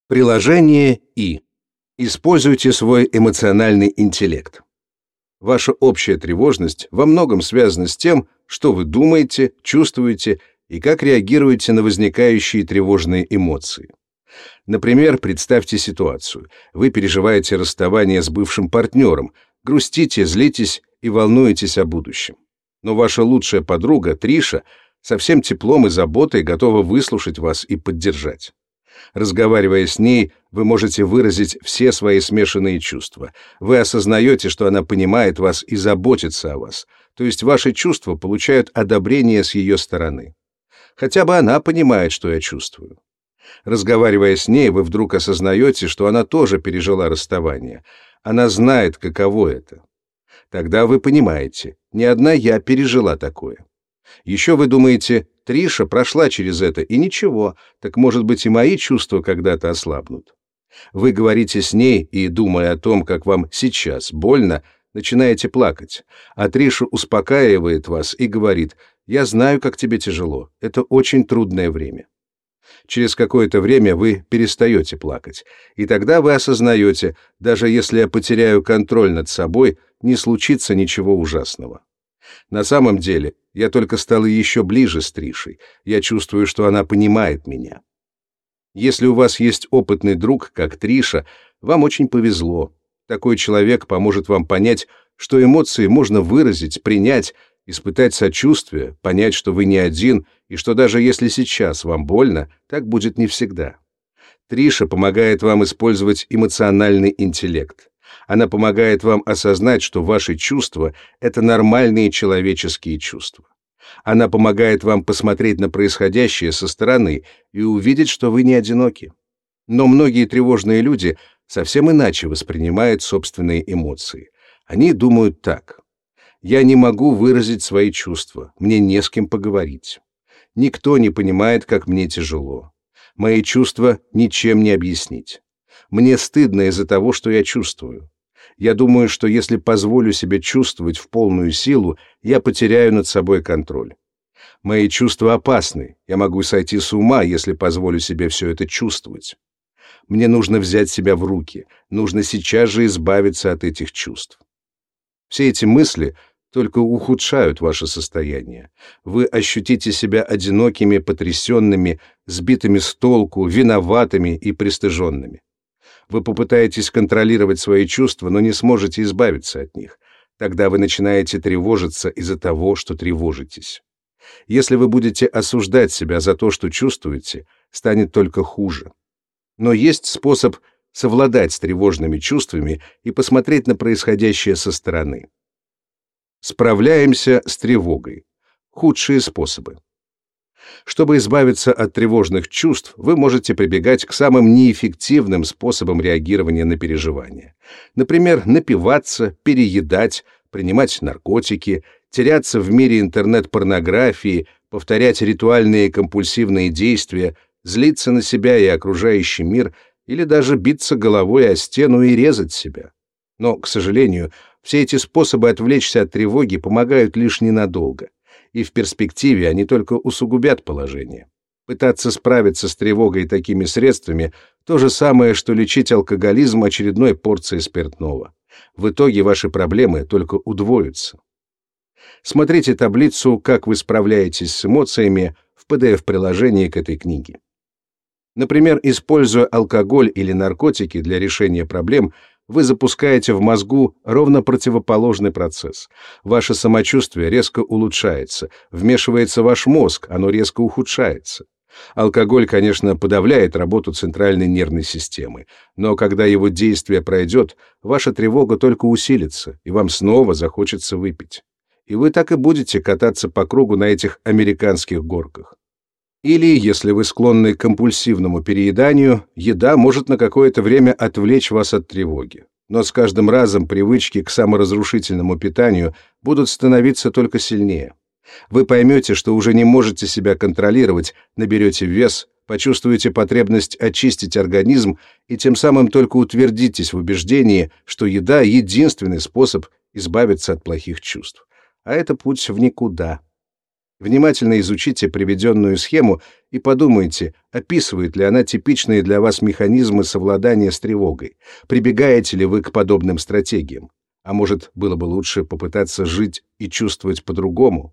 Приложение И. Используйте свой эмоциональный интеллект. Ваша общая тревожность во многом связана с тем, что вы думаете, чувствуете и как реагируете на возникающие тревожные эмоции. Например, представьте ситуацию. Вы переживаете расставание с бывшим партнером, грустите, злитесь и волнуетесь о будущем. Но ваша лучшая подруга, Триша, со всем теплом и заботой готова выслушать вас и поддержать. Разговаривая с ней, вы можете выразить все свои смешанные чувства. Вы осознаете, что она понимает вас и заботится о вас, то есть ваши чувства получают одобрение с ее стороны. Хотя бы она понимает, что я чувствую. Разговаривая с ней, вы вдруг осознаете, что она тоже пережила расставание. Она знает, каково это. Тогда вы понимаете, не одна я пережила такое. Еще вы думаете, Триша прошла через это, и ничего, так, может быть, и мои чувства когда-то ослабнут. Вы говорите с ней и, думая о том, как вам сейчас больно, начинаете плакать, а Триша успокаивает вас и говорит: «Я знаю, как тебе тяжело, это очень трудное время». Через какое-то время вы перестаете плакать, и тогда вы осознаете, даже если я потеряю контроль над собой, не случится ничего ужасного. На самом деле, я только стала еще ближе с Тришей. Я чувствую, что она понимает меня. Если у вас есть опытный друг, как Триша, вам очень повезло. Такой человек поможет вам понять, что эмоции можно выразить, принять, испытать сочувствие, понять, что вы не один, и что даже если сейчас вам больно, так будет не всегда. Триша помогает вам использовать эмоциональный интеллект. Она помогает вам осознать, что ваши чувства — это нормальные человеческие чувства. Она помогает вам посмотреть на происходящее со стороны и увидеть, что вы не одиноки. Но многие тревожные люди совсем иначе воспринимают собственные эмоции. Они думают так: «Я не могу выразить свои чувства, мне не с кем поговорить. Никто не понимает, как мне тяжело. Мои чувства ничем не объяснить. Мне стыдно из-за того, что я чувствую. Я думаю, что если позволю себе чувствовать в полную силу, я потеряю над собой контроль. Мои чувства опасны, я могу сойти с ума, если позволю себе все это чувствовать. Мне нужно взять себя в руки, нужно сейчас же избавиться от этих чувств». Все эти мысли только ухудшают ваше состояние. Вы ощутите себя одинокими, потрясенными, сбитыми с толку, виноватыми и пристыженными. Вы попытаетесь контролировать свои чувства, но не сможете избавиться от них. Тогда вы начинаете тревожиться из-за того, что тревожитесь. Если вы будете осуждать себя за то, что чувствуете, станет только хуже. Но есть способ совладать с тревожными чувствами и посмотреть на происходящее со стороны. Справляемся с тревогой. Худшие способы. Чтобы избавиться от тревожных чувств, вы можете прибегать к самым неэффективным способам реагирования на переживания. Например, напиваться, переедать, принимать наркотики, теряться в мире интернет-порнографии, повторять ритуальные компульсивные действия, злиться на себя и окружающий мир или даже биться головой о стену и резать себя. Но, к сожалению, все эти способы отвлечься от тревоги помогают лишь ненадолго, и в перспективе они только усугубят положение. Пытаться справиться с тревогой такими средствами — то же самое, что лечить алкоголизм очередной порцией спиртного. В итоге ваши проблемы только удвоятся. Смотрите таблицу «Как вы справляетесь с эмоциями» в PDF-приложении к этой книге. Например, используя алкоголь или наркотики для решения проблем, вы запускаете в мозгу ровно противоположный процесс. Ваше самочувствие резко улучшается, вмешивается ваш мозг, оно резко ухудшается. Алкоголь, конечно, подавляет работу центральной нервной системы, но когда его действие пройдет, ваша тревога только усилится, и вам снова захочется выпить. И вы так и будете кататься по кругу на этих американских горках. Или, если вы склонны к компульсивному перееданию, еда может на какое-то время отвлечь вас от тревоги. Но с каждым разом привычки к саморазрушительному питанию будут становиться только сильнее. Вы поймете, что уже не можете себя контролировать, наберете вес, почувствуете потребность очистить организм и тем самым только утвердитесь в убеждении, что еда — единственный способ избавиться от плохих чувств. А это путь в никуда. Внимательно изучите приведенную схему и подумайте, описывает ли она типичные для вас механизмы совладания с тревогой, прибегаете ли вы к подобным стратегиям. А может, было бы лучше попытаться жить и чувствовать по-другому?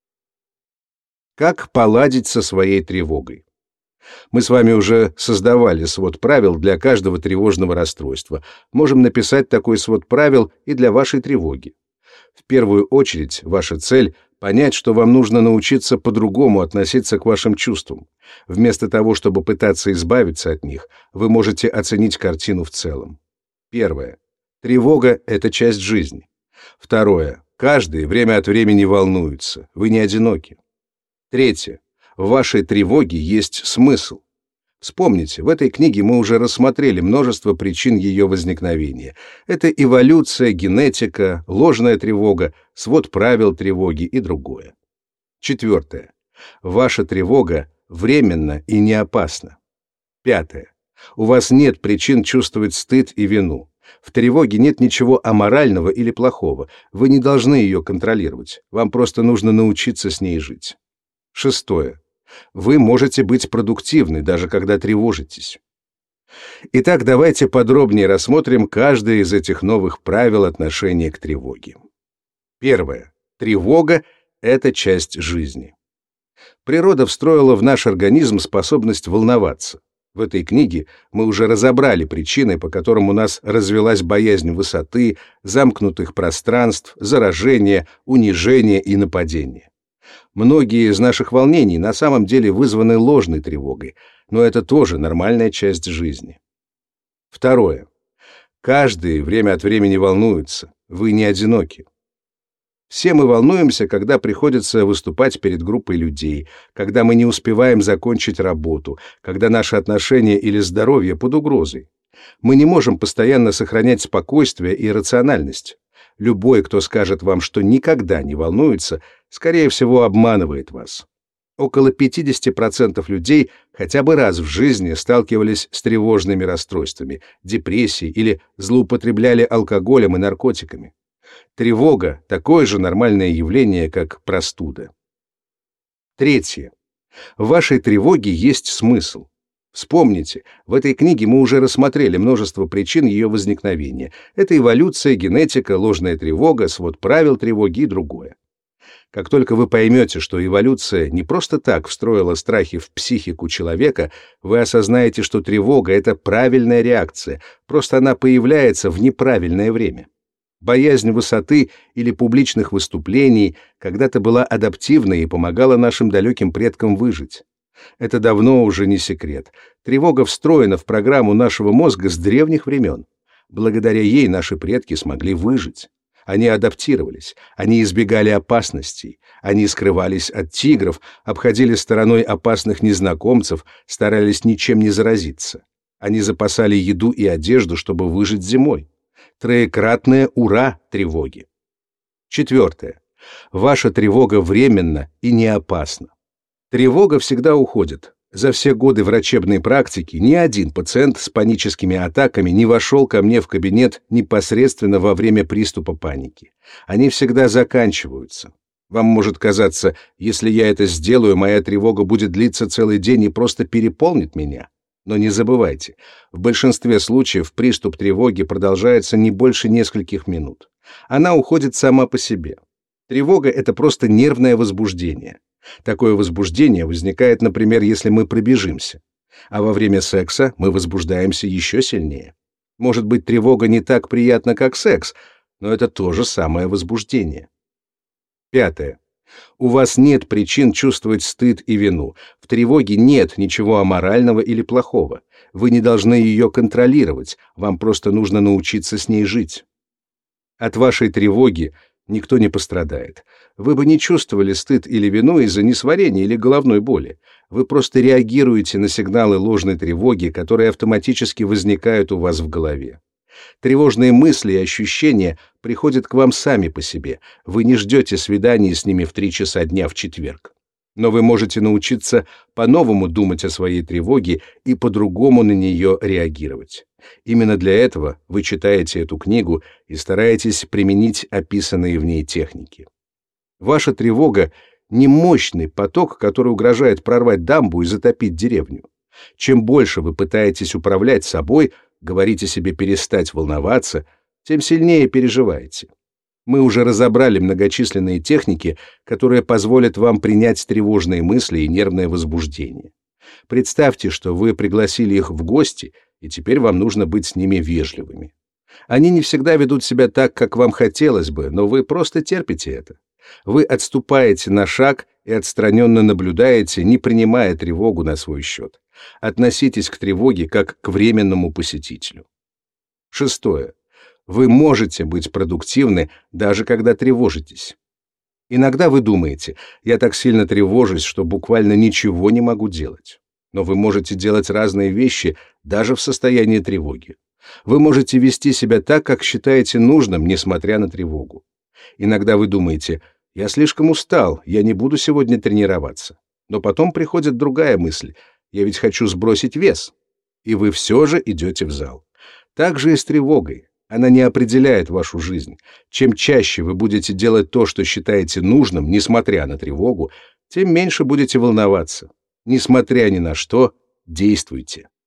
Как поладить со своей тревогой? Мы с вами уже создавали свод правил для каждого тревожного расстройства. Можем написать такой свод правил и для вашей тревоги. В первую очередь, ваша цель — понять, что вам нужно научиться по-другому относиться к вашим чувствам. Вместо того, чтобы пытаться избавиться от них, вы можете оценить картину в целом. Первое. Тревога — это часть жизни. Второе. Каждый время от времени волнуется. Вы не одиноки. Третье. В вашей тревоге есть смысл. Вспомните, в этой книге мы уже рассмотрели множество причин ее возникновения. Это эволюция, генетика, ложная тревога, свод правил тревоги и другое. Четвертое. Ваша тревога временна и не опасна. Пятое. У вас нет причин чувствовать стыд и вину. В тревоге нет ничего аморального или плохого. Вы не должны ее контролировать. Вам просто нужно научиться с ней жить. Шестое. Вы можете быть продуктивны, даже когда тревожитесь. Итак, давайте подробнее рассмотрим каждое из этих новых правил отношения к тревоге. Первое. Тревога — это часть жизни. Природа встроила в наш организм способность волноваться. В этой книге мы уже разобрали причины, по которым у нас развилась боязнь высоты, замкнутых пространств, заражения, унижения и нападения. Многие из наших волнений на самом деле вызваны ложной тревогой, но это тоже нормальная часть жизни. Второе. Каждый время от времени волнуется. Вы не одиноки. Все мы волнуемся, когда приходится выступать перед группой людей, когда мы не успеваем закончить работу, когда наши отношения или здоровье под угрозой. Мы не можем постоянно сохранять спокойствие и рациональность. Любой, кто скажет вам, что никогда не волнуется, скорее всего, обманывает вас. Около 50% людей хотя бы раз в жизни сталкивались с тревожными расстройствами, депрессией или злоупотребляли алкоголем и наркотиками. Тревога — такое же нормальное явление, как простуда. Третье. В вашей тревоге есть смысл. Вспомните, в этой книге мы уже рассмотрели множество причин ее возникновения. Это эволюция, генетика, ложная тревога, свод правил тревоги и другое. Как только вы поймете, что эволюция не просто так встроила страхи в психику человека, вы осознаете, что тревога — это правильная реакция, просто она появляется в неправильное время. Боязнь высоты или публичных выступлений когда-то была адаптивной и помогала нашим далеким предкам выжить. Это давно уже не секрет. Тревога встроена в программу нашего мозга с древних времен. Благодаря ей наши предки смогли выжить. Они адаптировались, они избегали опасностей, они скрывались от тигров, обходили стороной опасных незнакомцев, старались ничем не заразиться. Они запасали еду и одежду, чтобы выжить зимой. Троекратное «ура» тревоги. Четвертое. Ваша тревога временна и не опасна. Тревога всегда уходит. За все годы врачебной практики ни один пациент с паническими атаками не вошел ко мне в кабинет непосредственно во время приступа паники. Они всегда заканчиваются. Вам может казаться, если я это сделаю, моя тревога будет длиться целый день и просто переполнит меня. Но не забывайте, в большинстве случаев приступ тревоги продолжается не больше нескольких минут. Она уходит сама по себе. Тревога — это просто нервное возбуждение. Такое возбуждение возникает, например, если мы пробежимся. А во время секса мы возбуждаемся еще сильнее. Может быть, тревога не так приятна, как секс, но это то же самое возбуждение. Пятое. У вас нет причин чувствовать стыд и вину. В тревоге нет ничего аморального или плохого. Вы не должны ее контролировать, вам просто нужно научиться с ней жить. От вашей тревоги никто не пострадает. Вы бы не чувствовали стыд или вину из-за несварения или головной боли. Вы просто реагируете на сигналы ложной тревоги, которые автоматически возникают у вас в голове. Тревожные мысли и ощущения приходят к вам сами по себе. Вы не ждете свидания с ними в 3 часа дня в четверг. Но вы можете научиться по-новому думать о своей тревоге и по-другому на нее реагировать. Именно для этого вы читаете эту книгу и стараетесь применить описанные в ней техники. Ваша тревога не мощный поток, который угрожает прорвать дамбу и затопить деревню. Чем больше вы пытаетесь управлять собой, говорите себе перестать волноваться, тем сильнее переживаете. Мы уже разобрали многочисленные техники, которые позволят вам принять тревожные мысли и нервное возбуждение. Представьте, что вы пригласили их в гости, и теперь вам нужно быть с ними вежливыми. Они не всегда ведут себя так, как вам хотелось бы, но вы просто терпите это. Вы отступаете на шаг и отстраненно наблюдаете, не принимая тревогу на свой счет. Относитесь к тревоге как к временному посетителю. 6. Вы можете быть продуктивны, даже когда тревожитесь. Иногда вы думаете: я так сильно тревожусь, что буквально ничего не могу делать. Но вы можете делать разные вещи даже в состоянии тревоги. Вы можете вести себя так, как считаете нужным, несмотря на тревогу. Иногда вы думаете: я слишком устал, я не буду сегодня тренироваться. Но потом приходит другая мысль: я ведь хочу сбросить вес. И вы все же идете в зал. Так же и с тревогой. Она не определяет вашу жизнь. Чем чаще вы будете делать то, что считаете нужным, несмотря на тревогу, тем меньше будете волноваться. Несмотря ни на что, действуйте.